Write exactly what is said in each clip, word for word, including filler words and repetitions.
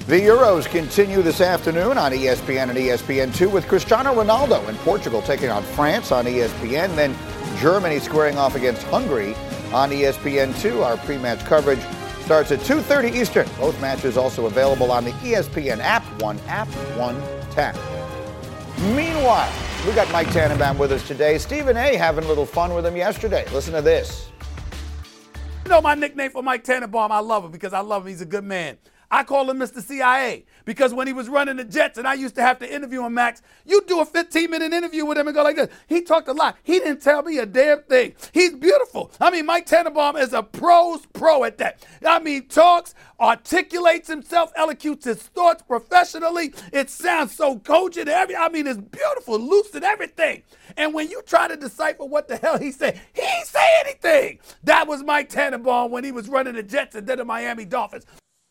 The Euros continue this afternoon on E S P N and E S P N two with Cristiano Ronaldo in Portugal taking on France on E S P N. Then Germany squaring off against Hungary on E S P N two. Our pre-match coverage starts at two thirty Eastern. Both matches also available on the E S P N app. One app, one tap. Meanwhile, we got Mike Tannenbaum with us today. Stephen A. having a little fun with him yesterday. Listen to this. You know my nickname for Mike Tannenbaum? I love him because I love him. He's a good man. I call him Mister C I A because when he was running the Jets and I used to have to interview him, Max, you do a fifteen-minute interview with him and go like this. He talked a lot. He didn't tell me a damn thing. He's beautiful. I mean, Mike Tannenbaum is a pro's pro at that. I mean, talks, articulates himself, elocutes his thoughts professionally. It sounds so cogent. Every, I mean, it's beautiful, lucid, everything. And when you try to decipher what the hell he said, he ain't say anything. That was Mike Tannenbaum when he was running the Jets and then the Miami Dolphins.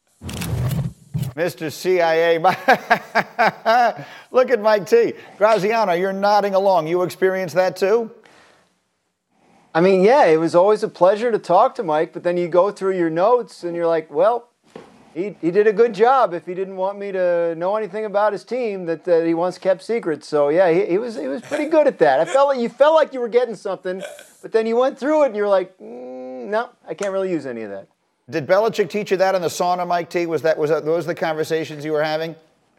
Mister C I A. Look at Mike T. Graziano, you're nodding along. You experienced that too? I mean, yeah, it was always a pleasure to talk to Mike, but then you go through your notes and you're like, well, he he did a good job if he didn't want me to know anything about his team that, that he once kept secret. So, yeah, he, he was he was pretty good at that. I felt like you felt like you were getting something, but then you went through it and you're like, mm, no, I can't really use any of that. Did Belichick teach you that in the sauna, Mike T? Was that was that those the conversations you were having?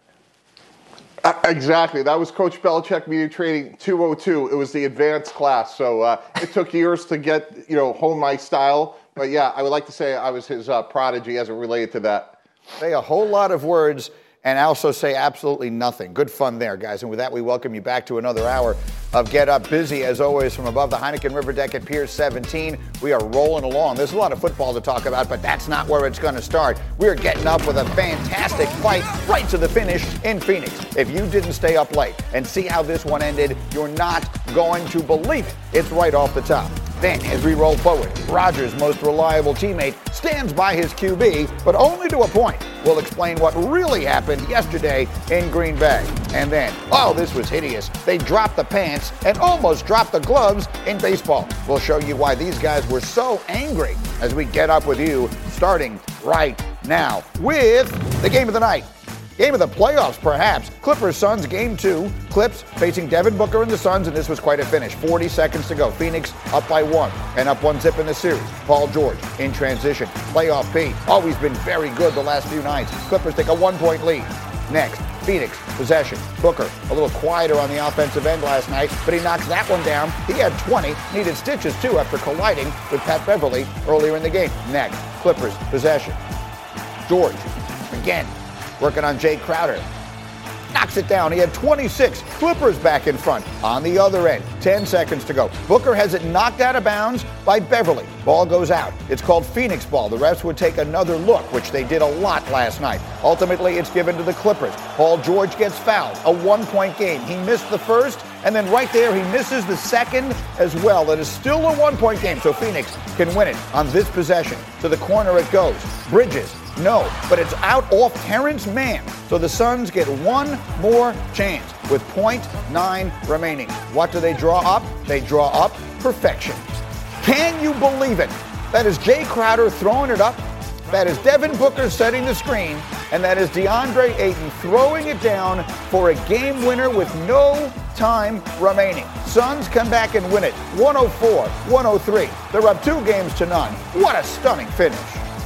Uh, exactly. That was Coach Belichick media training two oh two. It was the advanced class, so uh, it took years to get you know hone my style. But yeah, I would like to say I was his uh, prodigy as it related to that. Say a whole lot of words and also say absolutely nothing. Good fun there, guys. And with that, we welcome you back to another hour of Get Up. Busy, as always, from above the Heineken River deck at Pier seventeen. We are rolling along. There's a lot of football to talk about, but that's not where it's going to start. We're getting up with a fantastic fight right to the finish in Phoenix. If you didn't stay up late and see how this one ended, you're not going to believe it. It's right off the top. Then, as we roll forward, Rodgers' most reliable teammate stands by his Q B, but only to a point. We'll explain what really happened yesterday in Green Bay. And then, oh, this was hideous. They dropped the pants and almost dropped the gloves in baseball. We'll show you why these guys were so angry as we get up with you, starting right now with the game of the night. Game of the playoffs, perhaps. Clippers-Suns, game two. Clips facing Devin Booker and the Suns, and this was quite a finish. forty seconds to go. Phoenix up by one, and up one zip in the series. Paul George in transition. Playoff P, always been very good the last few nights. Clippers take a one-point lead. Next, Phoenix, possession. Booker, a little quieter on the offensive end last night, but he knocks that one down. He had twenty, needed stitches too after colliding with Pat Beverly earlier in the game. Next, Clippers, possession. George, again, working on Jay Crowder. Knocks it down. He had twenty-six. Clippers back in front. On the other end, ten seconds to go. Booker has it knocked out of bounds by Beverly. Ball goes out. It's called Phoenix ball. The refs would take another look, which they did a lot last night. Ultimately, it's given to the Clippers. Paul George gets fouled. A one-point game. He missed the first, and then right there, he misses the second as well. That is still a one-point game, so Phoenix can win it on this possession. To the corner it goes. Bridges. No, but it's out off Terrence Mann. So the Suns get one more chance with point nine remaining. What do they draw up? They draw up perfection. Can you believe it? That is Jay Crowder throwing it up. That is Devin Booker setting the screen. And that is DeAndre Ayton throwing it down for a game winner with no time remaining. Suns come back and win it. one oh four one oh three. They're up two games to none. What a stunning finish.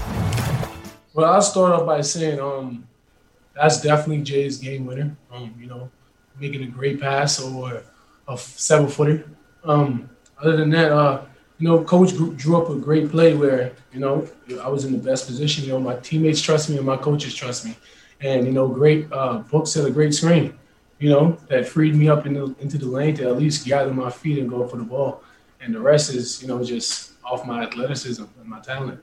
Well, I'll start off by saying um, that's definitely Jay's game winner. Um, you know, making a great pass or a seven-footer. Um, other than that, uh, you know, Coach drew up a great play where, you know, I was in the best position. You know, my teammates trust me and my coaches trust me. And, you know, great uh, Book set a great screen, you know, that freed me up in the, into the lane to at least gather my feet and go for the ball. And the rest is, you know, just off my athleticism and my talent.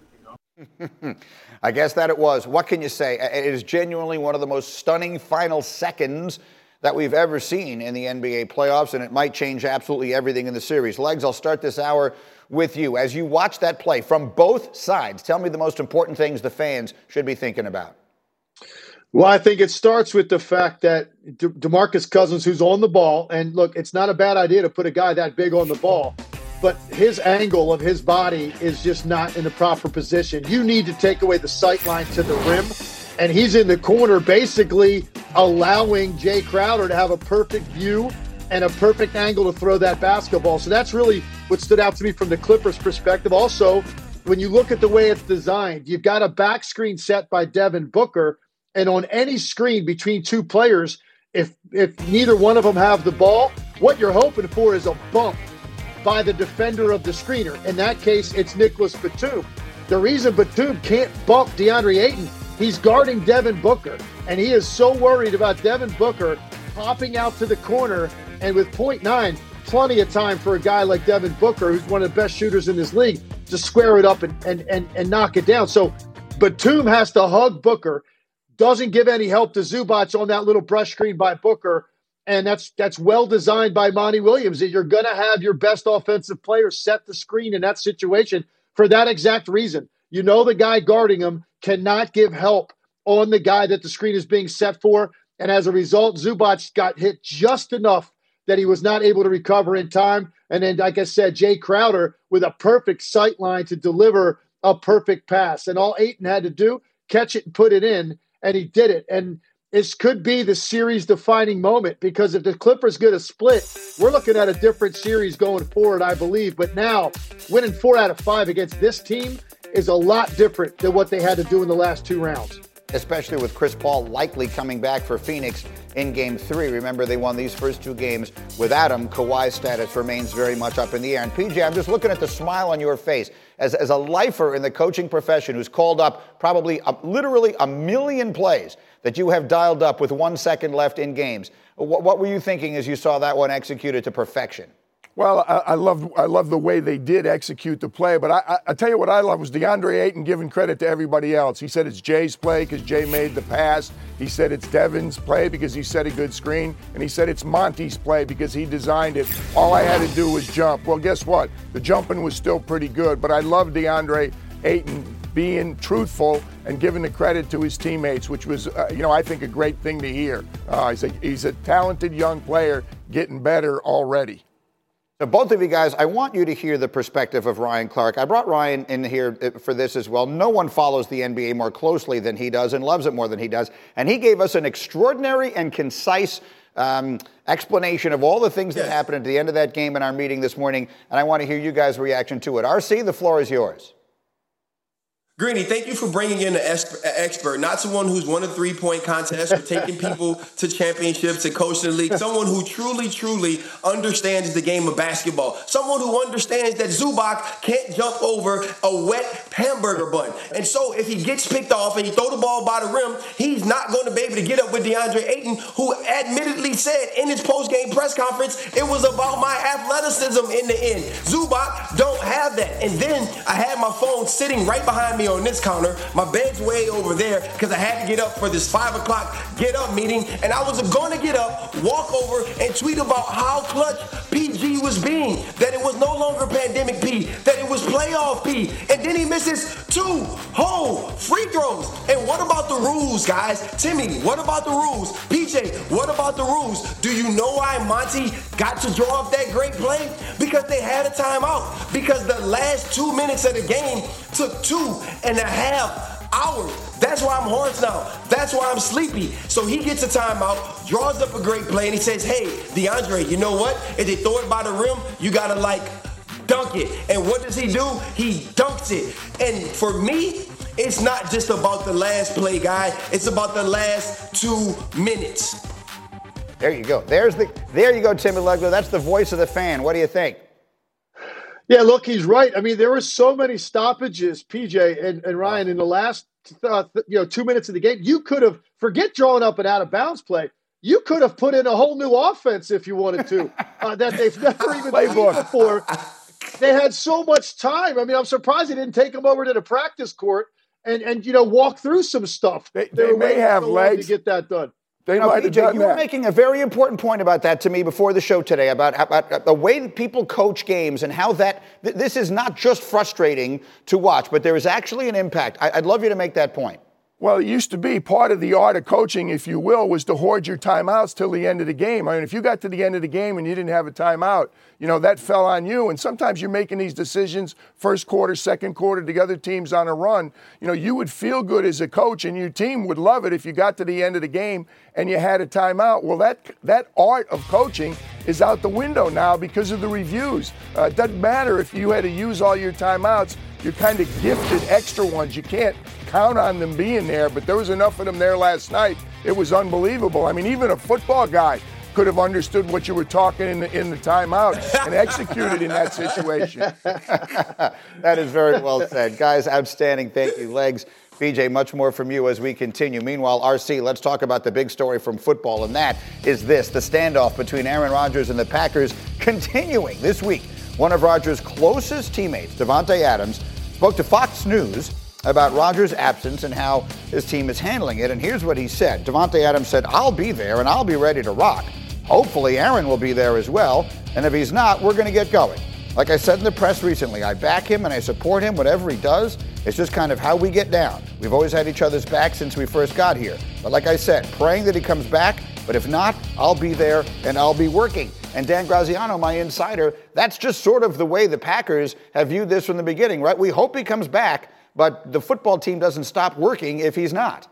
I guess that it was. What can you say? It is genuinely one of the most stunning final seconds that we've ever seen in the N B A playoffs, and it might change absolutely everything in the series. Legs, I'll start this hour with you. As you watch that play from both sides, tell me the most important things the fans should be thinking about. Well, I think it starts with the fact that De- DeMarcus Cousins, who's on the ball, and look, it's not a bad idea to put a guy that big on the ball, but his angle of his body is just not in the proper position. You need to take away the sight line to the rim and he's in the corner basically allowing Jay Crowder to have a perfect view and a perfect angle to throw that basketball. So that's really what stood out to me from the Clippers' perspective. Also, when you look at the way it's designed, you've got a back screen set by Devin Booker, and on any screen between two players, if if neither one of them have the ball, what you're hoping for is a bump by the defender of the screener. In that case, it's Nicholas Batum. The reason Batum can't bump DeAndre Ayton, he's guarding Devin Booker, and he is so worried about Devin Booker popping out to the corner, and with point nine, plenty of time for a guy like Devin Booker, who's one of the best shooters in this league, to square it up and, and, and, and knock it down. So Batum has to hug Booker, doesn't give any help to Zubac on that little brush screen by Booker, and that's that's well designed by Monty Williams, that you're going to have your best offensive player set the screen in that situation for that exact reason. You know the guy guarding him cannot give help on the guy that the screen is being set for, and as a result, Zubac got hit just enough that he was not able to recover in time. And then, like I said, Jay Crowder with a perfect sight line to deliver a perfect pass. And all Ayton had to do, catch it and put it in, and he did it. And this could be the series-defining moment, because if the Clippers get a split, we're looking at a different series going forward, I believe. But now, winning four out of five against this team is a lot different than what they had to do in the last two rounds. Especially with Chris Paul likely coming back for Phoenix in game three. Remember, they won these first two games without him. Kawhi's status remains very much up in the air. And P J, I'm just looking at the smile on your face. As, as a lifer in the coaching profession who's called up probably a, literally a million plays that you have dialed up with one second left in games, what, what were you thinking as you saw that one executed to perfection? Well, I, I love I love the way they did execute the play, but I, I, I tell you what I love was DeAndre Ayton giving credit to everybody else. He said it's Jay's play because Jay made the pass. He said it's Devin's play because he set a good screen. And he said it's Monty's play because he designed it. All I had to do was jump. Well, guess what? The jumping was still pretty good, but I love DeAndre Ayton being truthful and giving the credit to his teammates, which was, uh, you know, I think a great thing to hear. Uh, he's, a, he's a talented young player getting better already. So both of you guys, I want you to hear the perspective of Ryan Clark. I brought Ryan in here for this as well. No one follows the N B A more closely than he does and loves it more than he does. And he gave us an extraordinary and concise um, explanation of all the things yes. that happened at the end of that game in our meeting this morning. And I want to hear you guys' reaction to it. R C, the floor is yours. Greeny, thank you for bringing in an expert, not someone who's won a three-point contest or taking people to championships and coaching the league, someone who truly, truly understands the game of basketball, someone who understands that Zubac can't jump over a wet hamburger bun. And so if he gets picked off and he throw the ball by the rim, he's not going to be able to get up with DeAndre Ayton, who admittedly said in his post-game press conference, it was about my athleticism in the end. Zubac don't have that. And then I had my phone sitting right behind me on this counter. My bed's way over there because I had to get up for this five o'clock get up meeting, and I was going to get up, walk over, and tweet about how clutch P G was being, that it was no longer pandemic P, that it was playoff P, and then he misses two whole free throws. And what about the rules, guys? Timmy, what about the rules? P J, what about the rules? Do you know why Monty got to draw up that great play? Because they had a timeout. Because the last two minutes of the game took two and a half hours. That's why I'm hoarse now. That's why I'm sleepy. So he gets a timeout, draws up a great play, and he says, hey, DeAndre, you know what? If they throw it by the rim, you got to, like, dunk it. And what does he do? He dunks it. And for me, it's not just about the last play, guy. It's about the last two minutes. There you go. There's the. There you go, Timmy Legler. That's the voice of the fan. What do you think? Yeah, look, he's right. I mean, there were so many stoppages, P J and, and Ryan, in the last uh, you know two minutes of the game. You could have, forget drawing up an out-of-bounds play, you could have put in a whole new offense if you wanted to uh, that they've never even played before. They had so much time. I mean, I'm surprised they didn't take them over to the practice court and, and you know, walk through some stuff. They, they, they may have so legs to get that done. They now, might P J, have done you were that. making a very important point about that to me before the show today, about, about the way that people coach games and how that th- this is not just frustrating to watch, but there is actually an impact. I, I'd love you to make that point. Well, it used to be part of the art of coaching, if you will, was to hoard your timeouts till the end of the game. I mean, if you got to the end of the game and you didn't have a timeout, you know, that fell on you. And sometimes you're making these decisions first quarter, second quarter, the other team's on a run. You know, you would feel good as a coach and your team would love it if you got to the end of the game and you had a timeout. Well, that that art of coaching is out the window now because of the reviews. Uh, it doesn't matter if you had to use all your timeouts. You're kind of gifted extra ones. You can't count on them being there, but there was enough of them there last night. It was unbelievable. I mean, even a football guy could have understood what you were talking in the, in the timeout and executed in that situation. That is very well said. Guys, outstanding. Thank you, Legs. B J, much more from you as we continue. Meanwhile, R C, let's talk about the big story from football, and that is this, the standoff between Aaron Rodgers and the Packers continuing this week. One of Rodgers' closest teammates, Davante Adams, spoke to Fox News about Rodgers' absence and how his team is handling it. And here's what he said. Davante Adams said, I'll be there and I'll be ready to rock. Hopefully Aaron will be there as well. And if he's not, we're going to get going. Like I said in the press recently, I back him and I support him, whatever he does. It's just kind of how we get down. We've always had each other's back since we first got here. But like I said, praying that he comes back. But if not, I'll be there and I'll be working. And Dan Graziano, my insider, that's just sort of the way the Packers have viewed this from the beginning, right? We hope he comes back, but the football team doesn't stop working if he's not.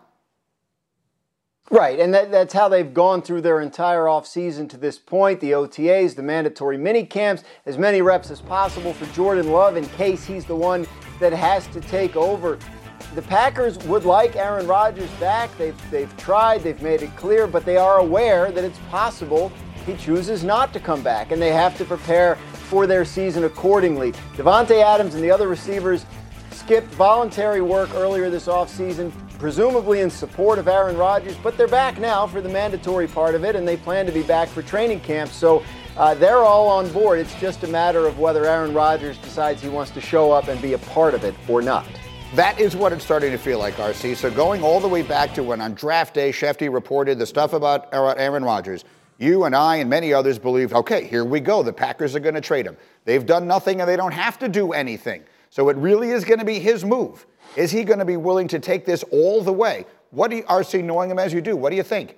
Right, and that, that's how they've gone through their entire offseason to this point. The O T As, the mandatory mini camps, as many reps as possible for Jordan Love in case he's the one that has to take over. The Packers would like Aaron Rodgers back. They've, they've tried, they've made it clear, but they are aware that it's possible he chooses not to come back, and they have to prepare for their season accordingly. Davante Adams and the other receivers skipped voluntary work earlier this offseason, presumably in support of Aaron Rodgers, but they're back now for the mandatory part of it, and they plan to be back for training camp. So uh, they're all on board. It's just a matter of whether Aaron Rodgers decides he wants to show up and be a part of it or not. That is what it's starting to feel like, R C. So going all the way back to when on draft day, Shefty reported the stuff about Aaron Rodgers, you and I and many others believed, okay, here we go. The Packers are going to trade him. They've done nothing and they don't have to do anything. So it really is going to be his move. Is he going to be willing to take this all the way? What do you, R C, knowing him as you do, what do you think?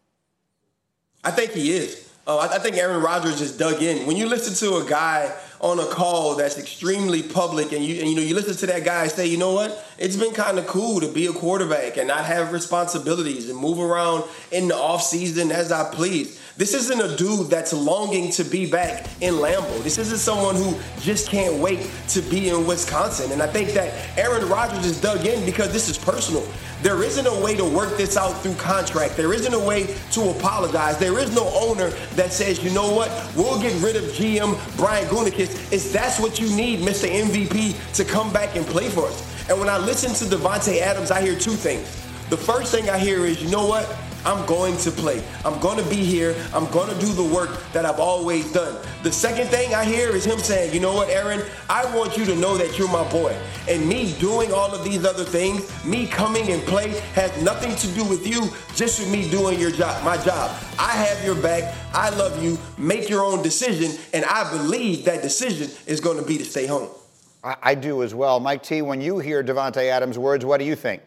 I think he is. Uh, I, I think Aaron Rodgers just dug in. When you listen to a guy on a call that's extremely public and you and, you know you listen to that guy say, you know what, it's been kind of cool to be a quarterback and not have responsibilities and move around in the offseason as I please. This isn't a dude that's longing to be back in Lambeau. This isn't someone who just can't wait to be in Wisconsin. And I think that Aaron Rodgers is dug in because this is personal. There isn't a way to work this out through contract. There isn't a way to apologize. There is no owner that says, you know what, we'll get rid of G M Brian Gutekunst. It's that's what you need, Mister M V P, to come back and play for us. And when I listen to Davante Adams, I hear two things. The first thing I hear is, you know what? I'm going to play. I'm going to be here. I'm going to do the work that I've always done. The second thing I hear is him saying, you know what, Aaron, I want you to know that you're my boy. And me doing all of these other things, me coming and play, has nothing to do with you, just with me doing your job, my job. I have your back. I love you. Make your own decision. And I believe that decision is going to be to stay home. I, I do as well. Mike T, when you hear Davante Adams' words, what do you think?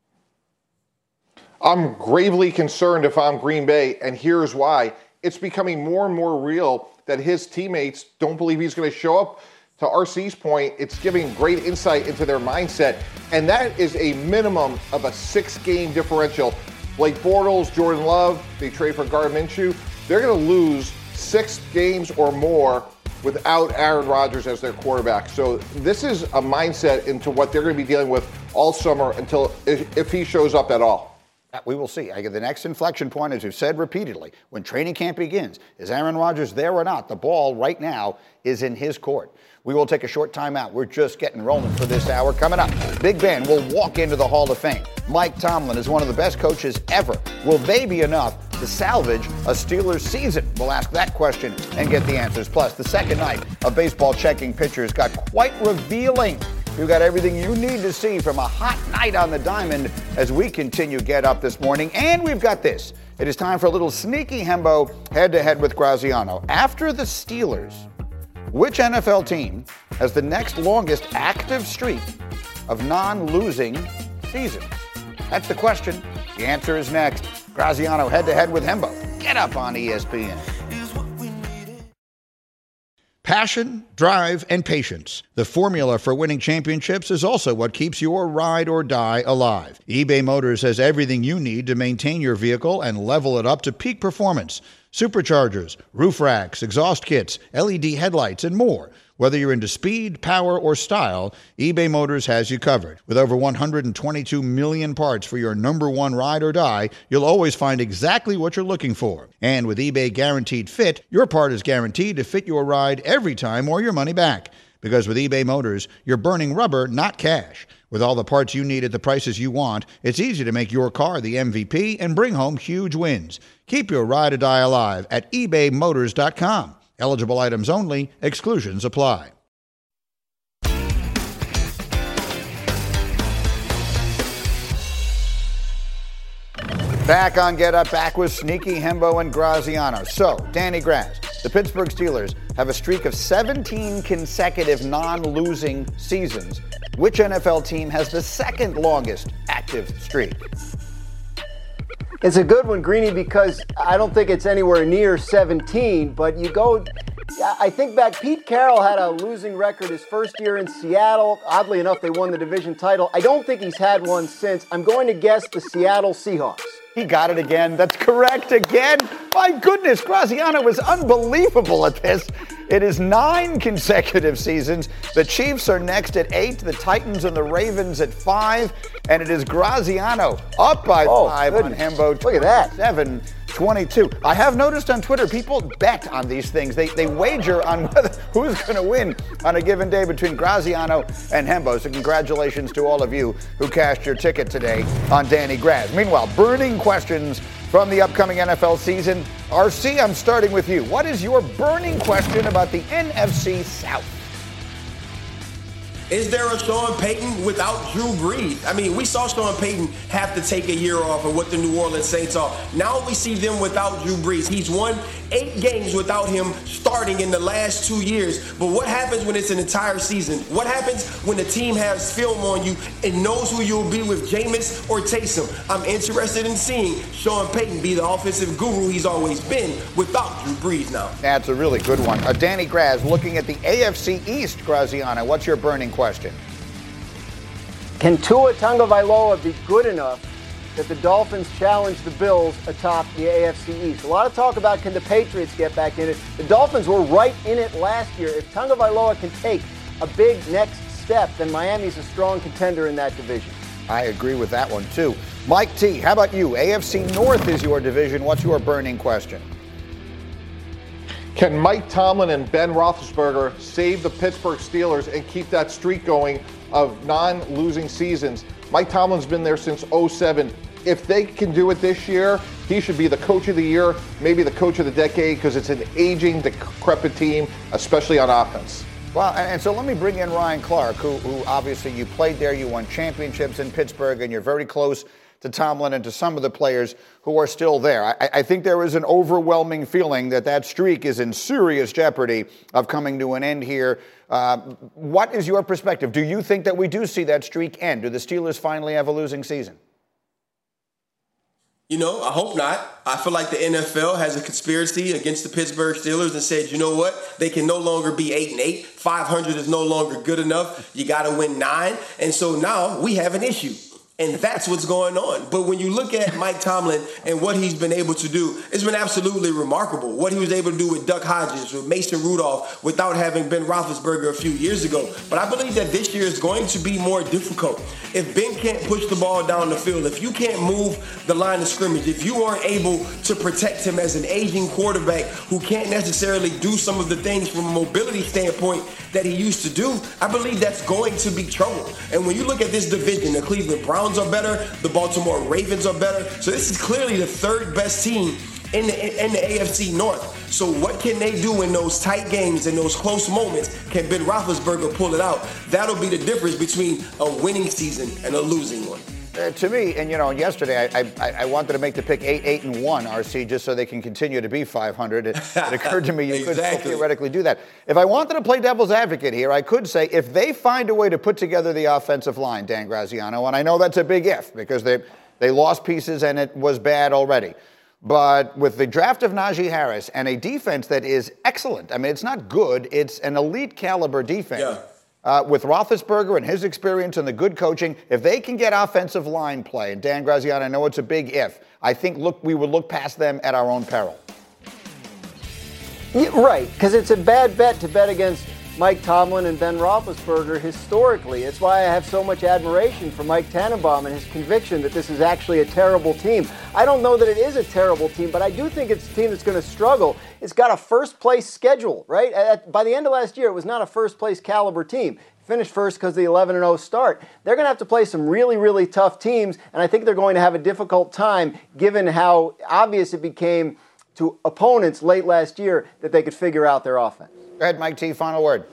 I'm gravely concerned if I'm Green Bay, and here's why. It's becoming more and more real that his teammates don't believe he's going to show up. To R C's point, it's giving great insight into their mindset, and that is a minimum of a six-game differential. Blake Bortles, Jordan Love, they trade for Gardner Minshew. They're going to lose six games or more without Aaron Rodgers as their quarterback. So this is a mindset into what they're going to be dealing with all summer until if, if he shows up at all. We will see. I get the next inflection point, as we've said repeatedly, when training camp begins. Is Aaron Rodgers there or not? The ball right now is in his court. We will take a short time out. We're just getting rolling for this hour. Coming up, Big Ben will walk into the Hall of Fame. Mike Tomlin is one of the best coaches ever. Will they be enough to salvage a Steelers season? We'll ask that question and get the answers. Plus, the second night of baseball checking pitchers got quite revealing. You've got everything you need to see from a hot night on the diamond as we continue Get Up this morning. And we've got this. It is time for a little sneaky hembo head-to-head with Graziano. After the Steelers, which N F L team has the next longest active streak of non-losing seasons? That's the question. The answer is next. Graziano head-to-head with Hembo. Get Up on E S P N. Passion, drive, and patience. The formula for winning championships is also what keeps your ride or die alive. eBay Motors has everything you need to maintain your vehicle and level it up to peak performance. Superchargers, roof racks, exhaust kits, L E D headlights, and more. Whether you're into speed, power, or style, eBay Motors has you covered. With over one hundred twenty-two million parts for your number one ride or die, you'll always find exactly what you're looking for. And with eBay Guaranteed Fit, your part is guaranteed to fit your ride every time or your money back. Because with eBay Motors, you're burning rubber, not cash. With all the parts you need at the prices you want, it's easy to make your car the M V P and bring home huge wins. Keep your ride or die alive at ebay motors dot com. Eligible items only. Exclusions apply. Back on Get Up, back with Sneaky, Hembo, and Graziano. So, Danny Graz, the Pittsburgh Steelers have a streak of seventeen consecutive non-losing seasons. Which N F L team has the second longest active streak? It's a good one, Greeny, because I don't think it's anywhere near seventeen, but you go, I think back, Pete Carroll had a losing record his first year in Seattle. Oddly enough, they won the division title. I don't think he's had one since. I'm going to guess the Seattle Seahawks. He got it again. That's correct again. My goodness, Graziano was unbelievable at this. It is nine consecutive seasons. The Chiefs are next at eight, the Titans and the Ravens at five, and it is Graziano up by oh, five goodness. on Hembo. Look at that. Seven. twenty-two. I have noticed on Twitter, people bet on these things. They they wager on whether, who's going to win on a given day between Graziano and Hembo. So congratulations to all of you who cashed your ticket today on Danny Graz. Meanwhile, burning questions from the upcoming N F L season. R C, I'm starting with you. What is your burning question about the N F C South? Is there a Sean Payton without Drew Brees? I mean, we saw Sean Payton have to take a year off of what the New Orleans Saints are. Now we see them without Drew Brees. He's won eight games without him starting in the last two years. But what happens when it's an entire season? What happens when the team has film on you and knows who you'll be with Jameis or Taysom? I'm interested in seeing Sean Payton be the offensive guru he's always been without Drew Brees now. That's a really good one. Uh, Danny Graz, looking at the A F C East, Graziano, what's your burning question? Can Tua Tagovailoa be good enough that the Dolphins challenge the Bills atop the A F C East? A lot of talk about can the Patriots get back in it. The Dolphins were right in it last year. If Tagovailoa can take a big next step, then Miami's a strong contender in that division. I agree with that one, too. Mike T., how about you? A F C North is your division. What's your burning question? Can Mike Tomlin and Ben Roethlisberger save the Pittsburgh Steelers and keep that streak going of non-losing seasons? Mike Tomlin's been there since oh seven. If they can do it this year, he should be the coach of the year, maybe the coach of the decade, because it's an aging, decrepit team, especially on offense. Well, and, and so let me bring in Ryan Clark, who, who obviously you played there, you won championships in Pittsburgh, and you're very close to Tomlin and to some of the players who are still there. I, I think there is an overwhelming feeling that that streak is in serious jeopardy of coming to an end here. Uh, what is your perspective? Do you think that we do see that streak end? Do the Steelers finally have a losing season? You know, I hope not. I feel like the N F L has a conspiracy against the Pittsburgh Steelers and said, you know what? They can no longer be eight and eight. five hundred is no longer good enough. You got to win nine. And so now we have an issue. And that's what's going on. But when you look at Mike Tomlin and what he's been able to do, it's been absolutely remarkable. What he was able to do with Duck Hodges, with Mason Rudolph, without having Ben Roethlisberger a few years ago. But I believe that this year is going to be more difficult. If Ben can't push the ball down the field, if you can't move the line of scrimmage, if you aren't able to protect him as an aging quarterback who can't necessarily do some of the things from a mobility standpoint that he used to do, I believe that's going to be trouble. And when you look at this division, the Cleveland Browns are better, the Baltimore Ravens are better. So this is clearly the third best team in the, in the A F C North. So what can they do in those tight games, in those close moments? Can Ben Roethlisberger pull it out? That'll be the difference between a winning season and a losing one. Uh, to me, and you know, yesterday I, I I wanted to make the pick eight, eight, and one, R C, just so they can continue to be five hundred. It, it occurred to me you exactly. could theoretically do that. If I wanted to play devil's advocate here, I could say if they find a way to put together the offensive line, Dan Graziano, and I know that's a big if because they They lost pieces, and it was bad already. But with the draft of Najee Harris and a defense that is excellent, I mean, it's not good, it's an elite caliber defense. Yeah. Uh, with Roethlisberger and his experience and the good coaching, if they can get offensive line play, and Dan Graziano, I know it's a big if, I think look we would look past them at our own peril. Yeah, right, because it's a bad bet to bet against Mike Tomlin and Ben Roethlisberger historically. It's why I have so much admiration for Mike Tannenbaum and his conviction that this is actually a terrible team. I don't know that it is a terrible team, but I do think it's a team that's going to struggle. It's got a first-place schedule, right? At, by the end of last year, it was not a first-place caliber team. Finished first because of the eleven and oh start. They're going to have to play some really, really tough teams, and I think they're going to have a difficult time given how obvious it became to opponents late last year that they could figure out their offense. Go ahead, Mike T, final word.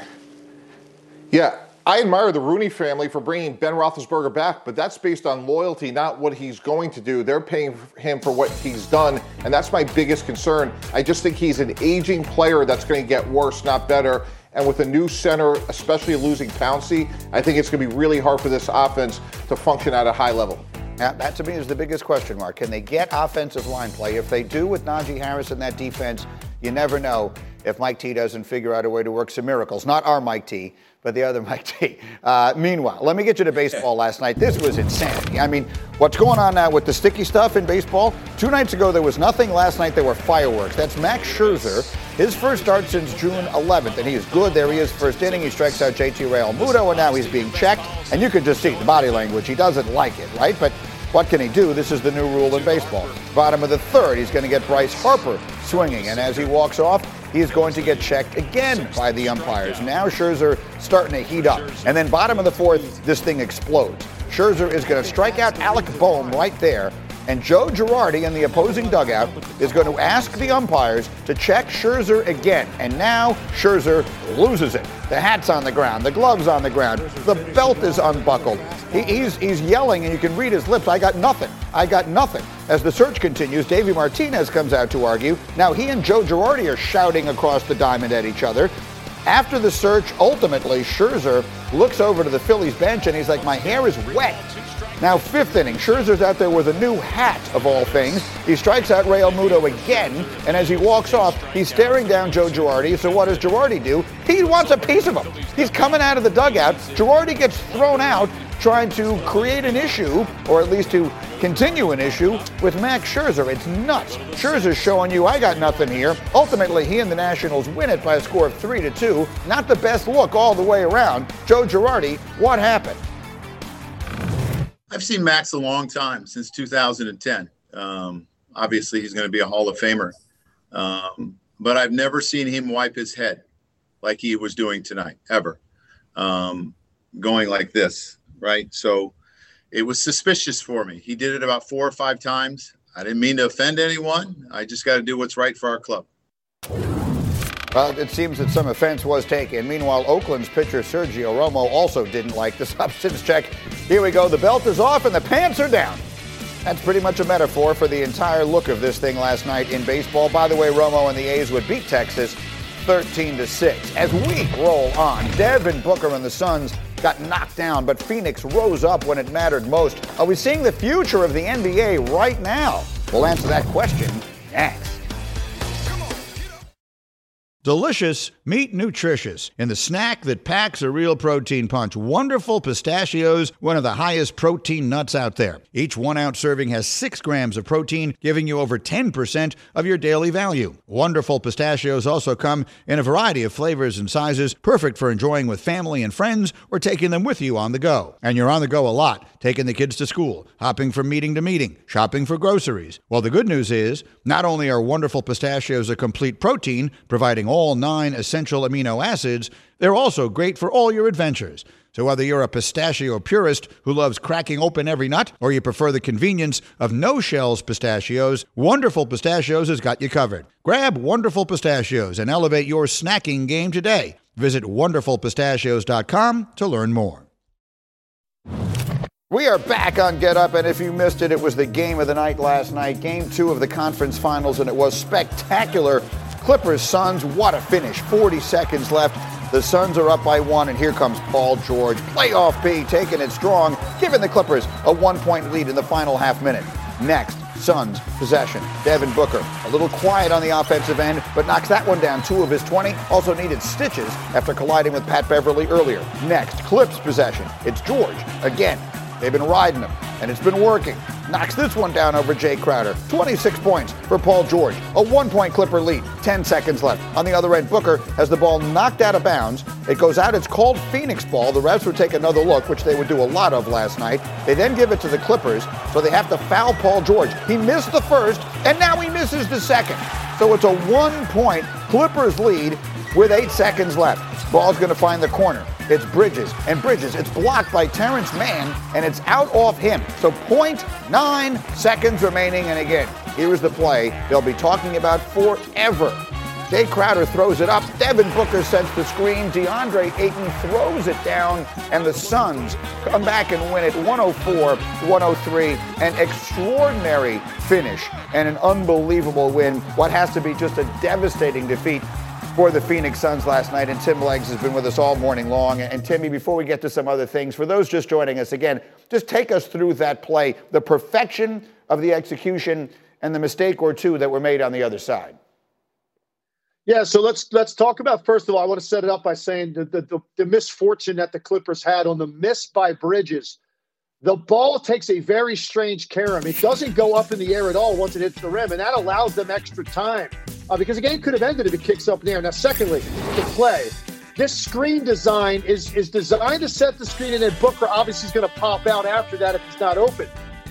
Yeah, I admire the Rooney family for bringing Ben Roethlisberger back, but that's based on loyalty, not what he's going to do. They're paying him for what he's done, and that's my biggest concern. I just think he's an aging player that's going to get worse, not better. And with a new center, especially losing Pouncey, I think it's going to be really hard for this offense to function at a high level. Yeah, that to me is the biggest question mark. Can they get offensive line play? If they do with Najee Harris and that defense, you never know if Mike T doesn't figure out a way to work some miracles. Not our Mike T, but the other Mike T. Uh, meanwhile, let me get you to baseball last night. This was insanity. I mean, what's going on now with the sticky stuff in baseball? Two nights ago, there was nothing. Last night, there were fireworks. That's Max Scherzer. His first start since June eleventh, and he is good. There he is, first inning. He strikes out J T Realmuto, and now he's being checked. And you can just see the body language. He doesn't like it, right? But what can he do? This is the new rule in baseball. Bottom of the third, he's going to get Bryce Harper swinging. And as he walks off, he is going to get checked again by the umpires. Now Scherzer starting to heat up. And then bottom of the fourth, this thing explodes. Scherzer is going to strike out Alec Bohm right there. And Joe Girardi in the opposing dugout is going to ask the umpires to check Scherzer again. And now Scherzer loses it. The hat's on the ground. The glove's on the ground. The belt is unbuckled. He, he's, he's yelling, and you can read his lips. I got nothing. I got nothing. As the search continues, Davey Martinez comes out to argue. Now he and Joe Girardi are shouting across the diamond at each other. After the search, ultimately, Scherzer looks over to the Phillies bench, and he's like, my hair is wet. Now, fifth inning, Scherzer's out there with a new hat, of all things. He strikes out Realmuto again, and as he walks off, he's staring down Joe Girardi. So what does Girardi do? He wants a piece of him. He's coming out of the dugout. Girardi gets thrown out, trying to create an issue, or at least to continue an issue, with Max Scherzer. It's nuts. Scherzer's showing you, I got nothing here. Ultimately, he and the Nationals win it by a score of three to two. Not the best look all the way around. Joe Girardi, what happened? I've seen Max a long time, since two thousand ten. Um, obviously, he's going to be a Hall of Famer. Um, but I've never seen him wipe his head like he was doing tonight, ever. Um, going like this, right? So it was suspicious for me. He did it about four or five times. I didn't mean to offend anyone. I just got to do what's right for our club. Well, it seems that some offense was taken. Meanwhile, Oakland's pitcher Sergio Romo also didn't like the substance check. Here we go. The belt is off and the pants are down. That's pretty much a metaphor for the entire look of this thing last night in baseball. By the way, Romo and the A's would beat Texas thirteen to six. As we roll on, Devin Booker and the Suns got knocked down, but Phoenix rose up when it mattered most. Are we seeing the future of the N B A right now? We'll answer that question next. Delicious, meet nutritious in the snack that packs a real protein punch. Wonderful Pistachios, one of the highest protein nuts out there. Each one-ounce serving has six grams of protein, giving you over ten percent of your daily value. Wonderful Pistachios also come in a variety of flavors and sizes, perfect for enjoying with family and friends or taking them with you on the go. And you're on the go a lot, taking the kids to school, hopping from meeting to meeting, shopping for groceries. Well, the good news is, not only are Wonderful Pistachios a complete protein, providing all nine essential amino acids, they're also great for all your adventures. So whether you're a pistachio purist who loves cracking open every nut, or you prefer the convenience of no-shells pistachios, Wonderful Pistachios has got you covered. Grab Wonderful Pistachios and elevate your snacking game today. Visit wonderful pistachios dot com to learn more. We are back on Get Up, and if you missed it, it was the game of the night last night, game two of the conference finals, and it was spectacular. Clippers, Suns, what a finish. forty seconds left. The Suns are up by one, and here comes Paul George. Playoff B, taking it strong, giving the Clippers a one-point lead in the final half minute. Next, Suns possession. Devin Booker, a little quiet on the offensive end, but knocks that one down. Two of his twenty. Also needed stitches after colliding with Pat Beverly earlier. Next, Clips possession. It's George again. They've been riding him, and it's been working. Knocks this one down over Jay Crowder. twenty-six points for Paul George. A one-point Clipper lead. ten seconds left. On the other end, Booker has the ball knocked out of bounds. It goes out. It's called Phoenix ball. The refs would take another look, which they would do a lot of last night. They then give it to the Clippers, so they have to foul Paul George. He missed the first, and now he misses the second. So it's a one-point Clippers lead with eight seconds left. Ball's going to find the corner. It's Bridges, and Bridges, it's blocked by Terrence Mann, and it's out off him. So point nine seconds remaining, and again, here is the play they'll be talking about forever. Jay Crowder throws it up. Devin Booker sends the screen. DeAndre Ayton throws it down, and the Suns come back and win it one oh four one oh three. An extraordinary finish and an unbelievable win. What has to be just a devastating defeat for the Phoenix Suns last night, and Tim Leggs has been with us all morning long. And Timmy, before we get to some other things, for those just joining us again, just take us through that play, the perfection of the execution and the mistake or two that were made on the other side. Yeah, so let's let's talk about, first of all, I want to set it up by saying the, the, the, the misfortune that the Clippers had on the miss by Bridges. The ball takes a very strange carom. It doesn't go up in the air at all once it hits the rim, and that allows them extra time. Uh, because the game could have ended if it kicks up in the air. Now, secondly, the play. This screen design is, is designed to set the screen, and then Booker obviously is going to pop out after that if he's not open.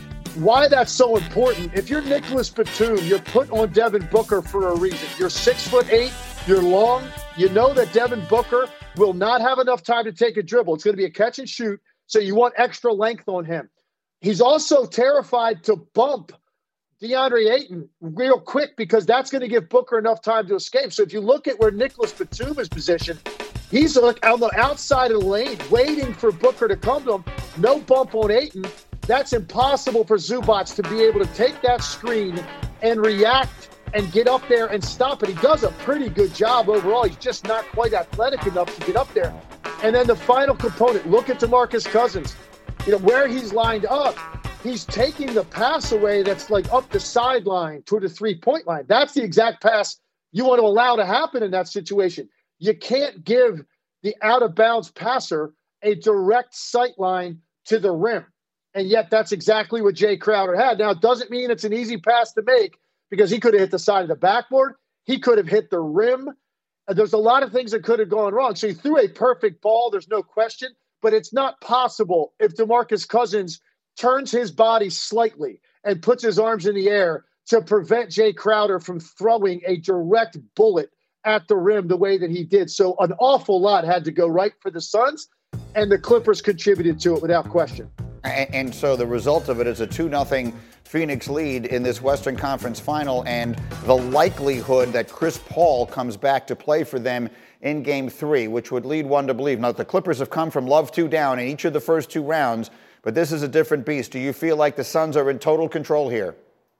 Why that's so important, if you're Nicholas Batum, you're put on Devin Booker for a reason. You're six foot eight, you're long. You know that Devin Booker will not have enough time to take a dribble. It's going to be a catch and shoot, so you want extra length on him. He's also terrified to bump DeAndre Ayton real quick because that's going to give Booker enough time to escape. So if you look at where Nicholas Batum is positioned, he's like on the outside of the lane waiting for Booker to come to him. No bump on Ayton. That's impossible for Zubac to be able to take that screen and react and get up there and stop it. He does a pretty good job overall. He's just not quite athletic enough to get up there. And then the final component, look at DeMarcus Cousins. You know, where he's lined up, he's taking the pass away that's like up the sideline toward the three-point line. That's the exact pass you want to allow to happen in that situation. You can't give the out-of-bounds passer a direct sight line to the rim. And yet that's exactly what Jay Crowder had. Now, it doesn't mean it's an easy pass to make because he could have hit the side of the backboard. He could have hit the rim. There's a lot of things that could have gone wrong. So he threw a perfect ball. There's no question. But it's not possible if DeMarcus Cousins turns his body slightly and puts his arms in the air to prevent Jay Crowder from throwing a direct bullet at the rim the way that he did. So an awful lot had to go right for the Suns, and the Clippers contributed to it without question. And, and so the result of it is a two nothing Phoenix lead in this Western Conference final, and the likelihood that Chris Paul comes back to play for them in game three, which would lead one to believe. Now, the Clippers have come from love two down in each of the first two rounds, but this is a different beast. Do you feel like the Suns are in total control here?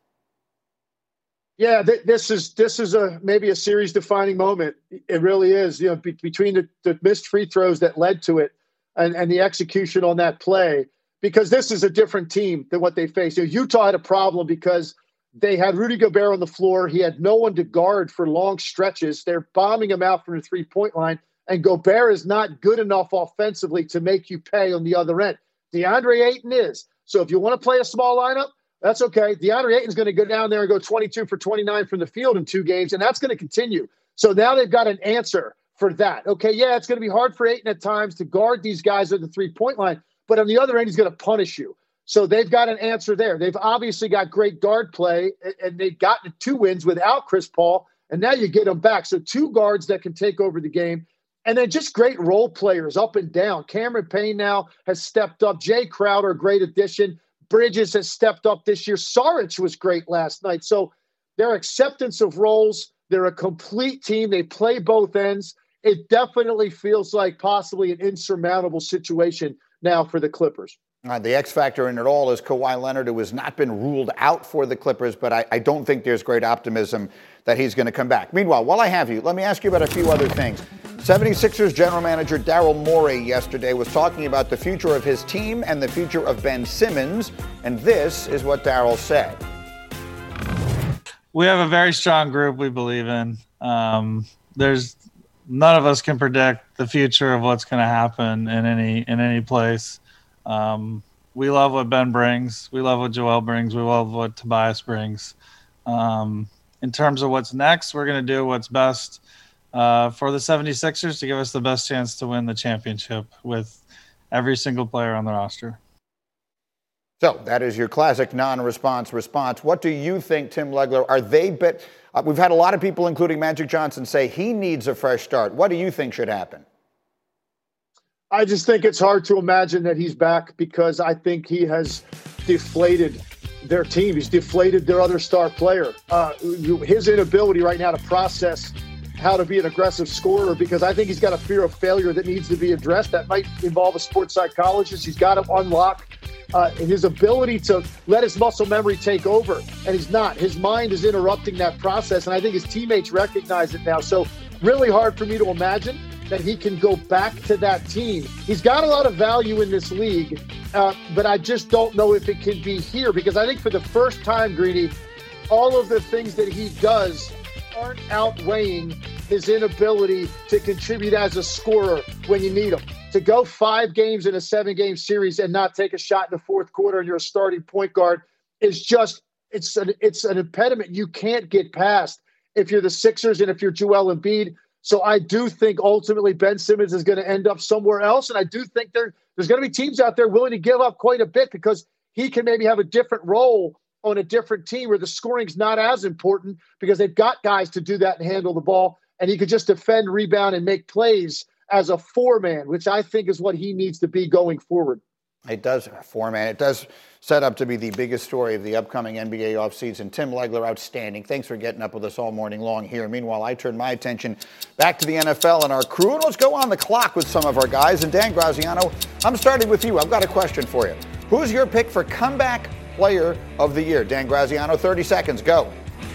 Yeah, th- this is this is a maybe a series-defining moment. It really is. You know, be- between the, the missed free throws that led to it and, and the execution on that play, because this is a different team than what they faced. You know, Utah had a problem because they had Rudy Gobert on the floor. He had no one to guard for long stretches. They're bombing him out from the three-point line, and Gobert is not good enough offensively to make you pay on the other end. DeAndre Ayton is. So if you want to play a small lineup, that's okay. DeAndre Ayton's going to go down there and go twenty-two for twenty-nine from the field in two games, and that's going to continue. So now they've got an answer for that. Okay, yeah, it's going to be hard for Ayton at times to guard these guys at the three-point line, but on the other end, he's going to punish you. So they've got an answer there. They've obviously got great guard play, and they've gotten two wins without Chris Paul, and now you get them back. So two guards that can take over the game, and then just great role players up and down. Cameron Payne now has stepped up. Jay Crowder, great addition. Bridges has stepped up this year. Saric was great last night. So their acceptance of roles, they're a complete team. They play both ends. It definitely feels like possibly an insurmountable situation now for the Clippers. Uh, the X factor in it all is Kawhi Leonard, who has not been ruled out for the Clippers, but I, I don't think there's great optimism that he's going to come back. Meanwhile, while I have you, let me ask you about a few other things. seventy-sixers general manager Daryl Morey yesterday was talking about the future of his team and the future of Ben Simmons, and this is what Daryl said. We have a very strong group we believe in. Um, there's none of us can predict the future of what's going to happen in any in any place. Um, we love what Ben brings. We love what Joel brings. We love what Tobias brings. Um, in terms of what's next, we're going to do what's best uh, for the seventy-sixers to give us the best chance to win the championship with every single player on the roster. So that is your classic non-response response. What do you think, Tim Legler? Are they bet? Uh, we've had a lot of people, including Magic Johnson, say he needs a fresh start. What do you think should happen? I just think it's hard to imagine that he's back because I think he has deflated their team. He's deflated their other star player. Uh, his inability right now to process how to be an aggressive scorer, because I think he's got a fear of failure that needs to be addressed. That might involve a sports psychologist. He's got to unlock uh, his ability to let his muscle memory take over, and he's not. His mind is interrupting that process, and I think his teammates recognize it now. So really hard for me to imagine that he can go back to that team. He's got a lot of value in this league, uh, but I just don't know if it can be here, because I think for the first time, Greeny, all of the things that he does aren't outweighing his inability to contribute as a scorer when you need him. To go five games in a seven-game series and not take a shot in the fourth quarter and you're a starting point guard is just, it's an, it's an impediment you can't get past if you're the Sixers and if you're Joel Embiid. So I do think ultimately Ben Simmons is going to end up somewhere else, and I do think there, there's going to be teams out there willing to give up quite a bit because he can maybe have a different role on a different team where the scoring's not as important because they've got guys to do that and handle the ball, and he could just defend, rebound, and make plays as a four-man, which I think is what he needs to be going forward. It does, four-man. It does set up to be the biggest story of the upcoming N B A offseason. Tim Legler, outstanding. Thanks for getting up with us all morning long here. Meanwhile, I turn my attention back to the N F L and our crew, and let's go on the clock with some of our guys. And Dan Graziano, I'm starting with you. I've got a question for you. Who's your pick for comeback player of the year? Dan Graziano, thirty seconds. Go.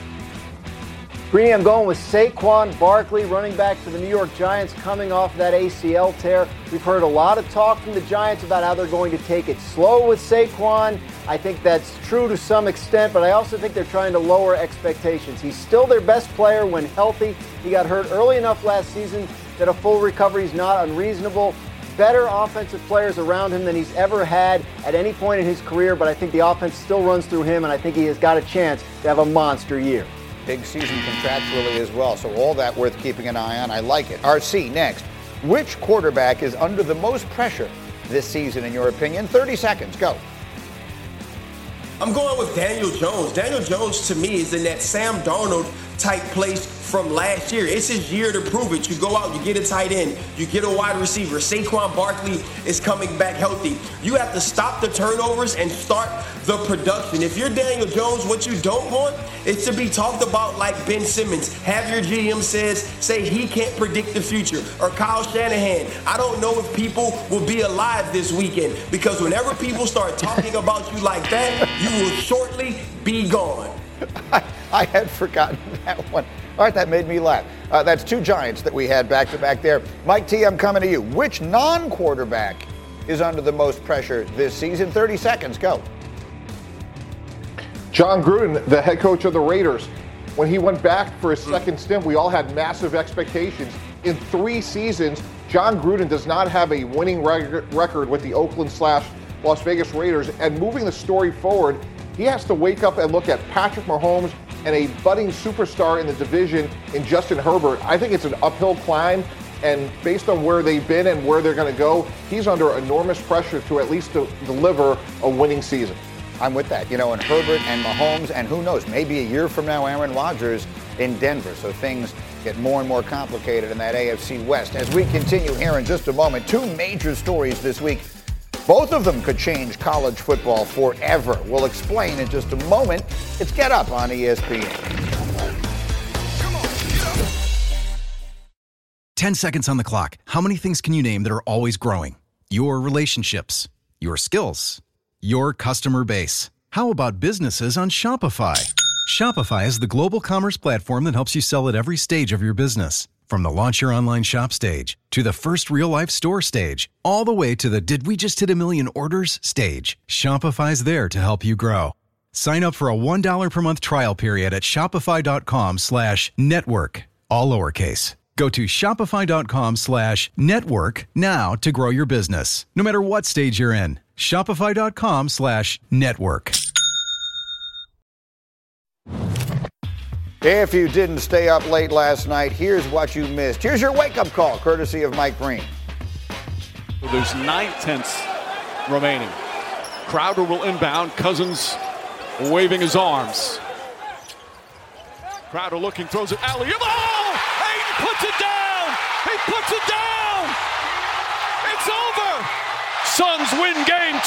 Greeny, I'm going with Saquon Barkley, running back for the New York Giants, coming off that A C L tear. We've heard a lot of talk from the Giants about how they're going to take it slow with Saquon. I think that's true to some extent, but I also think they're trying to lower expectations. He's still their best player when healthy. He got hurt early enough last season that a full recovery is not unreasonable. Better offensive players around him than he's ever had at any point in his career, but I think the offense still runs through him, and I think he has got a chance to have a monster year. Big season contractually as well, so all that worth keeping an eye on. I like it. R C, next. Which quarterback is under the most pressure this season, in your opinion? thirty seconds. Go. I'm going with Daniel Jones. Daniel Jones, to me, is in that Sam Darnold type place from last year. It's his year to prove it. You go out, you get a tight end, you get a wide receiver. Saquon Barkley is coming back healthy. You have to stop the turnovers and start the production. If you're Daniel Jones, what you don't want is to be talked about like Ben Simmons. Have your G M says say he can't predict the future, or Kyle Shanahan. I don't know if people will be alive this weekend, because whenever people start talking about you like that, you will shortly be gone. I, I had forgotten that one. All right, that made me laugh. Uh, that's two Giants that we had back-to-back there. Mike T, I'm coming to you. Which non-quarterback is under the most pressure this season? thirty seconds, go. John Gruden, the head coach of the Raiders. When he went back for his second stint, we all had massive expectations. In three seasons, John Gruden does not have a winning record with the Oakland slash Las Vegas Raiders. And moving the story forward, he has to wake up and look at Patrick Mahomes and a budding superstar in the division in Justin Herbert. I think it's an uphill climb, and based on where they've been and where they're going to go, he's under enormous pressure to at least to deliver a winning season. I'm with that. You know, and Herbert and Mahomes, and who knows, maybe a year from now, Aaron Rodgers in Denver. So things get more and more complicated in that A F C West. As we continue here in just a moment, two major stories this week. Both of them could change college football forever. We'll explain in just a moment. It's Get Up on E S P N. Ten seconds on the clock. How many things can you name that are always growing? Your relationships, your skills, your customer base. How about businesses on Shopify? Shopify is the global commerce platform that helps you sell at every stage of your business. From the launch your online shop stage to the first real life store stage, all the way to the did we just hit a million orders stage, Shopify's there to help you grow. Sign up for a one dollar per month trial period at shopify.com slash network, all lowercase. Go to shopify.com slash network now to grow your business, no matter what stage you're in. Shopify.com slash network. If you didn't stay up late last night, here's what you missed. Here's your wake-up call, courtesy of Mike Breen. There's nine tenths remaining. Crowder will inbound. Cousins waving his arms. Crowder looking, throws it. Alley-oop. Oh! Ayton puts it down! He puts it down! It's over! Suns win game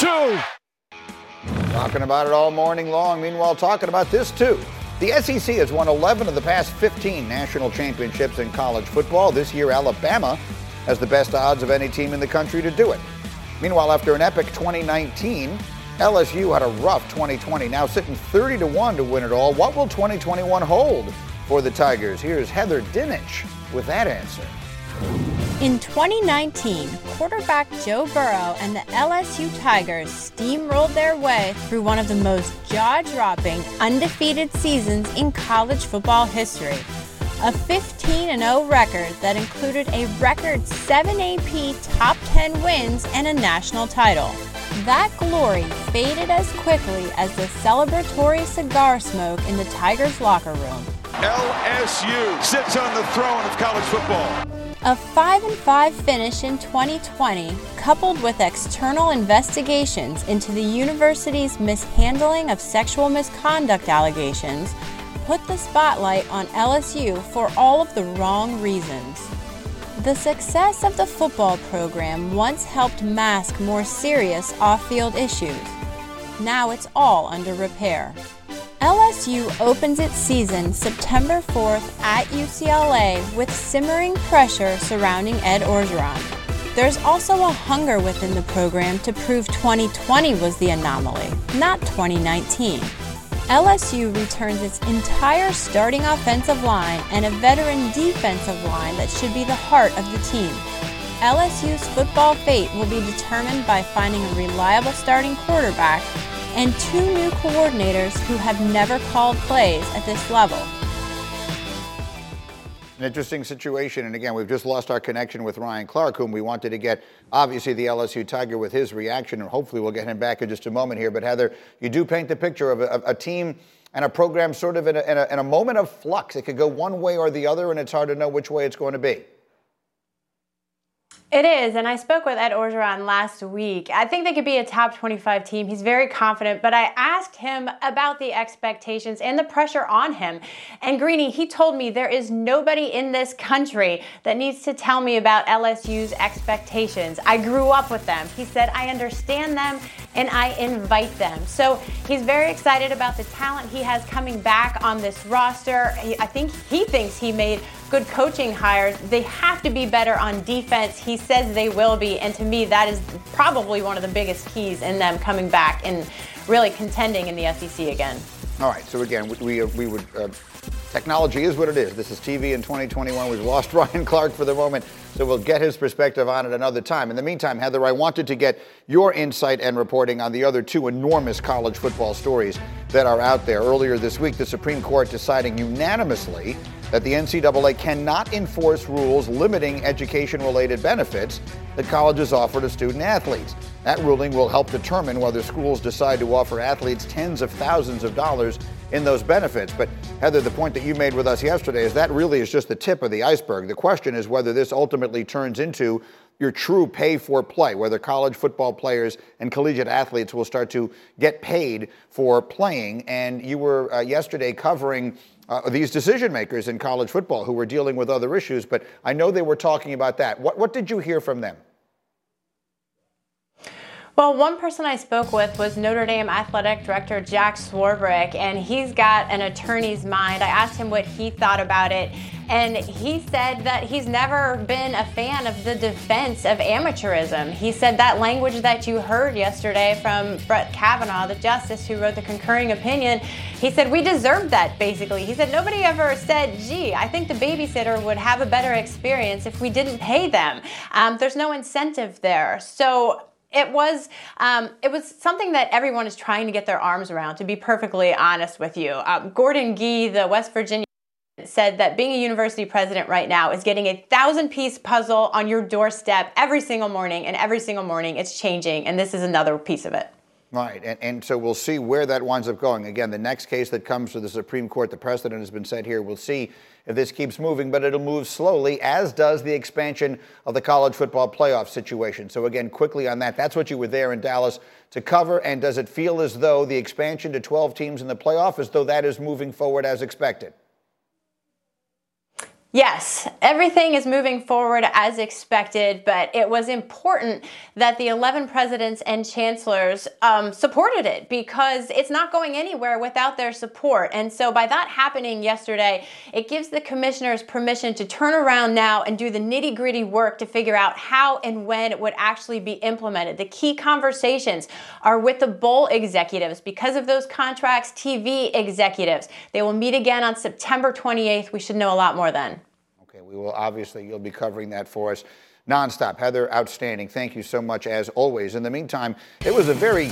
two. Talking about it all morning long. Meanwhile, talking about this, too. The S E C has won eleven of the past fifteen national championships in college football. This year, Alabama has the best odds of any team in the country to do it. Meanwhile, after an epic twenty nineteen, L S U had a rough twenty twenty, now sitting thirty to one to win it all. What will twenty twenty-one hold for the Tigers? Here's Heather Dinich with that answer. In twenty nineteen, quarterback Joe Burrow and the L S U Tigers steamrolled their way through one of the most jaw-dropping, undefeated seasons in college football history. A fifteen and oh record that included a record seven A P top ten wins and a national title. That glory faded as quickly as the celebratory cigar smoke in the Tigers' locker room. L S U sits on the throne of college football. A five and five finish in twenty twenty, coupled with external investigations into the university's mishandling of sexual misconduct allegations, put the spotlight on L S U for all of the wrong reasons. The success of the football program once helped mask more serious off-field issues. Now it's all under repair. L S U opens its season September fourth at U C L A with simmering pressure surrounding Ed Orgeron. There's also a hunger within the program to prove twenty twenty was the anomaly, not twenty nineteen. L S U returns its entire starting offensive line and a veteran defensive line that should be the heart of the team. L S U's football fate will be determined by finding a reliable starting quarterback and two new coordinators who have never called plays at this level. An interesting situation, and again, we've just lost our connection with Ryan Clark, whom we wanted to get, obviously, the L S U Tiger with his reaction, and hopefully we'll get him back in just a moment here. But Heather, you do paint the picture of a, a team and a program sort of in a, in, a, in a moment of flux. It could go one way or the other, and it's hard to know which way it's going to be. It is, and I spoke with Ed Orgeron last week. I think they could be a top twenty-five team. He's very confident, but I asked him about the expectations and the pressure on him. And Greeny, he told me there is nobody in this country that needs to tell me about L S U's expectations. I grew up with them. He said, I understand them and I invite them. So he's very excited about the talent he has coming back on this roster. I think he thinks he made good coaching hires. They have to be better on defense. He says they will be, and to me, that is probably one of the biggest keys in them coming back and really contending in the S E C again. All right, so again, we, we, we would, uh, technology is what it is. This is T V in twenty twenty-one. We've lost Ryan Clark for the moment, so we'll get his perspective on it another time. In the meantime, Heather, I wanted to get your insight and reporting on the other two enormous college football stories that are out there. Earlier this week, the Supreme Court deciding unanimously that the N C double A cannot enforce rules limiting education-related benefits that colleges offer to student athletes. That ruling will help determine whether schools decide to offer athletes tens of thousands of dollars in those benefits. But Heather, the point that you made with us yesterday is that really is just the tip of the iceberg. The question is whether this ultimately turns into your true pay for play, whether college football players and collegiate athletes will start to get paid for playing. And you were uh, yesterday covering uh, these decision makers in college football who were dealing with other issues, but I know they were talking about that. What, what did you hear from them? Well, one person I spoke with was Notre Dame Athletic Director Jack Swarbrick, and he's got an attorney's mind. I asked him what he thought about it, and he said that he's never been a fan of the defense of amateurism. He said that language that you heard yesterday from Brett Kavanaugh, the justice who wrote the concurring opinion, he said we deserved that, basically. He said nobody ever said, gee, I think the babysitter would have a better experience if we didn't pay them. Um, there's no incentive there. So It was um, it was something that everyone is trying to get their arms around, to be perfectly honest with you. Um, Gordon Gee, the West Virginia, said that being a university president right now is getting a thousand-piece puzzle on your doorstep every single morning, and every single morning it's changing, and this is another piece of it. Right, and, and so we'll see where that winds up going. Again, the next case that comes to the Supreme Court, the precedent has been set here. We'll see if this keeps moving, but it'll move slowly, as does the expansion of the college football playoff situation. So again, quickly on that, that's what you were there in Dallas to cover, and does it feel as though the expansion to twelve teams in the playoff, as though that is moving forward as expected? Yes, everything is moving forward as expected, but it was important that the eleven presidents and chancellors um, supported it, because it's not going anywhere without their support. And so by that happening yesterday, it gives the commissioners permission to turn around now and do the nitty-gritty work to figure out how and when it would actually be implemented. The key conversations are with the bowl executives. Because of those contracts, T V executives. They will meet again on September twenty-eighth. We should know a lot more then. We will, obviously, you'll be covering that for us nonstop. Heather, outstanding. Thank you so much, as always. In the meantime, it was a very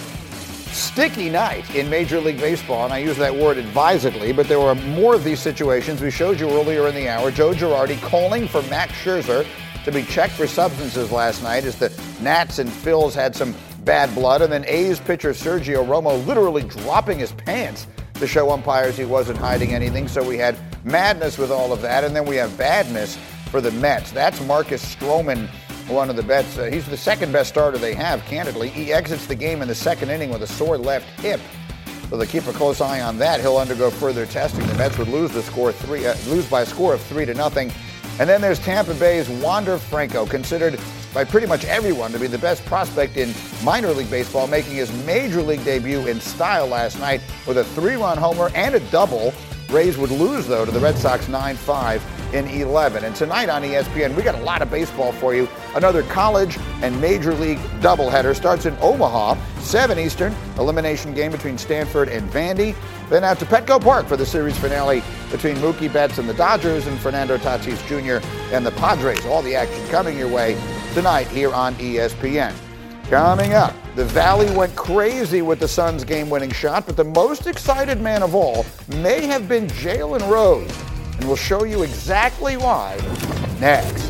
sticky night in Major League Baseball, and I use that word advisedly, but there were more of these situations. We showed you earlier in the hour Joe Girardi calling for Max Scherzer to be checked for substances last night as the Nats and Phils had some bad blood, and then A's pitcher Sergio Romo literally dropping his pants to show umpires he wasn't hiding anything. So we had madness with all of that, and then we have badness for the Mets. That's Marcus Stroman, one of the best. Uh, he's the second best starter they have, candidly. He exits the game in the second inning with a sore left hip. So they keep a close eye on that. He'll undergo further testing. The Mets would lose the score three, uh, lose by a score of three to nothing. And then there's Tampa Bay's Wander Franco, considered by pretty much everyone to be the best prospect in minor league baseball, making his major league debut in style last night with a three-run homer and a double. Rays would lose, though, to the Red Sox nine five in eleven. And tonight on E S P N, we got a lot of baseball for you. Another college and major league doubleheader starts in Omaha, seven Eastern, elimination game between Stanford and Vandy. Then out to Petco Park for the series finale between Mookie Betts and the Dodgers and Fernando Tatis Junior and the Padres. All the action coming your way tonight here on E S P N. Coming up, the Valley went crazy with the Suns' game-winning shot, but the most excited man of all may have been Jalen Rose, and we'll show you exactly why next.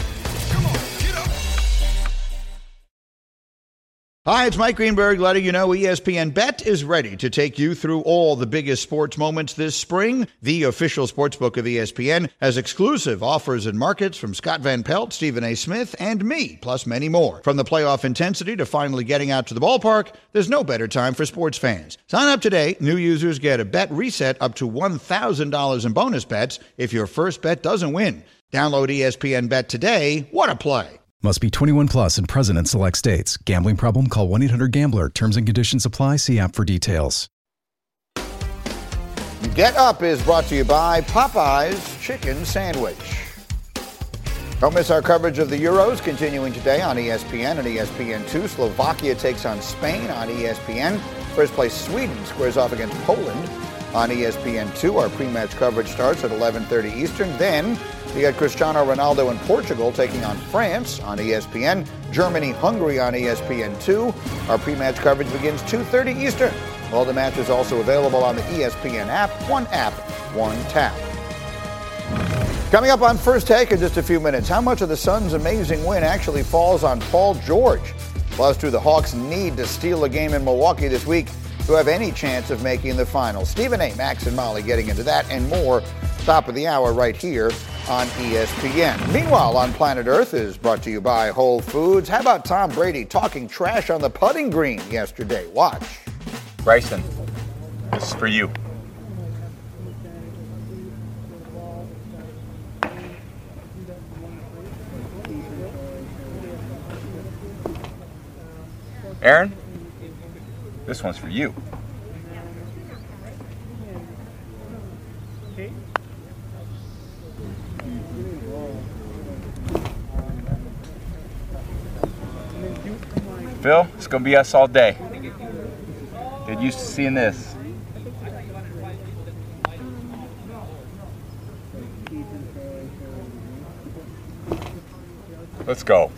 Hi, it's Mike Greenberg letting you know E S P N Bet is ready to take you through all the biggest sports moments this spring. The official sportsbook of E S P N has exclusive offers and markets from Scott Van Pelt, Stephen A. Smith, and me, plus many more. From the playoff intensity to finally getting out to the ballpark, there's no better time for sports fans. Sign up today. New users get a bet reset up to one thousand dollars in bonus bets if your first bet doesn't win. Download E S P N Bet today. What a play. Must be twenty-one plus and present in select states. Gambling problem? Call one eight hundred gambler. Terms and conditions apply. See app for details. Get Up is brought to you by Popeye's Chicken Sandwich. Don't miss our coverage of the Euros continuing today on E S P N and E S P N two. Slovakia takes on Spain on E S P N. First place Sweden squares off against Poland on E S P N two. Our pre-match coverage starts at eleven thirty Eastern. Then we got Cristiano Ronaldo in Portugal taking on France on E S P N. Germany, Hungary on E S P N two. Our pre-match coverage begins two thirty Eastern. All the matches also available on the E S P N app. One app, one tap. Coming up on First Take in just a few minutes, how much of the Suns' amazing win actually falls on Paul George? Plus, do the Hawks need to steal a game in Milwaukee this week to have any chance of making the finals? Stephen A., Max, and Molly getting into that and more. Top of the hour right here on E S P N. Meanwhile, on Planet Earth is brought to you by Whole Foods. How about Tom Brady talking trash on the putting green yesterday? Watch. Bryson, this is for you. Aaron, this one's for you. Phil, it's going to be us all day. Get used to seeing this. Let's go.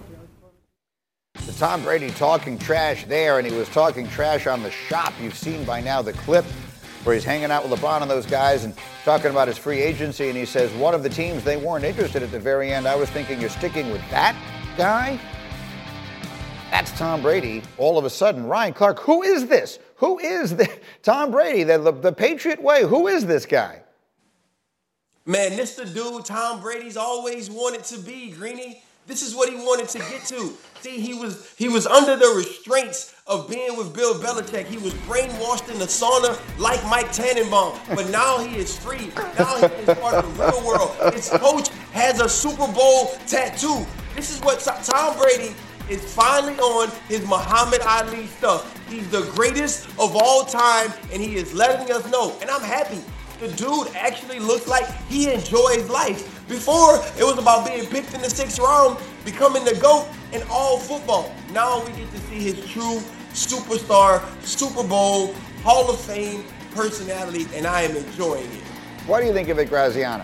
So Tom Brady talking trash there, and he was talking trash on the shop. You've seen by now the clip where he's hanging out with LeBron and those guys and talking about his free agency, and he says one of the teams they weren't interested at the very end. I was thinking, you're sticking with that guy? That's Tom Brady. All of a sudden, Ryan Clark, who is this? Who is this? Tom Brady, the, the, the Patriot way. Who is this guy? Man, this the dude Tom Brady's always wanted to be, Greeny. This is what he wanted to get to. See, he was he was under the restraints of being with Bill Belichick. He was brainwashed in the sauna like Mike Tannenbaum. But now he is free. Now he is part of the real world. His coach has a Super Bowl tattoo. This is what Tom Brady is finally on his Muhammad Ali stuff. He's the greatest of all time, and he is letting us know. And I'm happy. The dude actually looks like he enjoys life. Before, it was about being picked in the sixth round, becoming the GOAT in all football. Now we get to see his true superstar, Super Bowl, Hall of Fame personality, and I am enjoying it. What do you think of it, Graziano?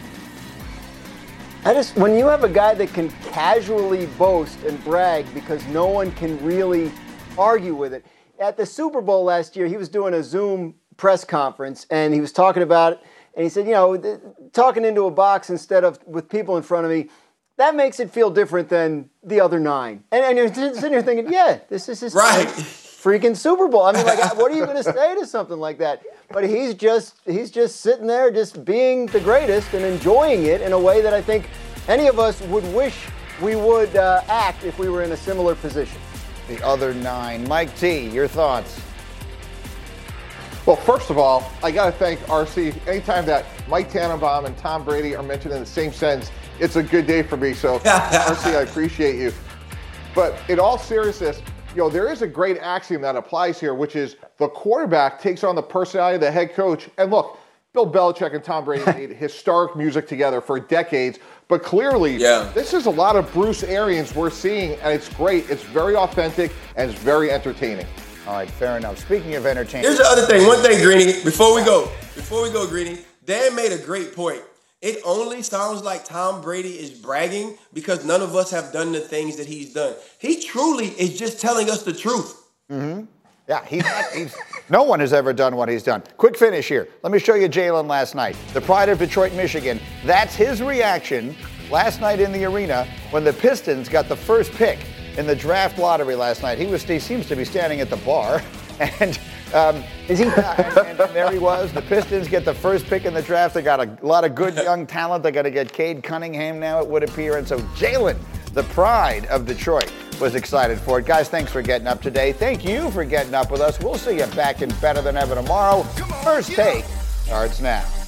I just, when you have a guy that can casually boast and brag because no one can really argue with it. At the Super Bowl last year, he was doing a Zoom press conference, and he was talking about it, and he said, you know, th- talking into a box instead of with people in front of me, that makes it feel different than the other nine. And, and you're sitting here thinking, yeah, this is his right. freaking Super Bowl. I mean, like, what are you going to say to something like that? But he's just he's just sitting there, just being the greatest and enjoying it in a way that I think any of us would wish we would uh, act if we were in a similar position. The other nine. Mike T, your thoughts? Well, first of all, I got to thank R C. Anytime that Mike Tannenbaum and Tom Brady are mentioned in the same sentence, it's a good day for me. So, R C, I appreciate you. But in all seriousness, you know, there is a great axiom that applies here, which is the quarterback takes on the personality of the head coach. And look, Bill Belichick and Tom Brady made historic music together for decades. But clearly, yeah. this is a lot of Bruce Arians we're seeing, and it's great. It's very authentic, and it's very entertaining. All right, fair enough. Speaking of entertainment. Here's the other thing. One thing, Greeny, before we go. Before we go, Greeny, Dan made a great point. It only sounds like Tom Brady is bragging because none of us have done the things that he's done. He truly is just telling us the truth. Mm-hmm. Yeah, he's, not, he's no one has ever done what he's done. Quick finish here. Let me show you Jalen last night. The pride of Detroit, Michigan. That's his reaction last night in the arena when the Pistons got the first pick in the draft lottery last night. He was he seems to be standing at the bar, and um, is he? and, and, and there he was. The Pistons get the first pick in the draft. They got a lot of good young talent. They got to get Cade Cunningham now, it would appear, and so Jalen, the pride of Detroit, was excited for it. Guys, thanks for getting up today. Thank you for getting up with us. We'll see you back in Better Than Ever tomorrow. First Take starts now.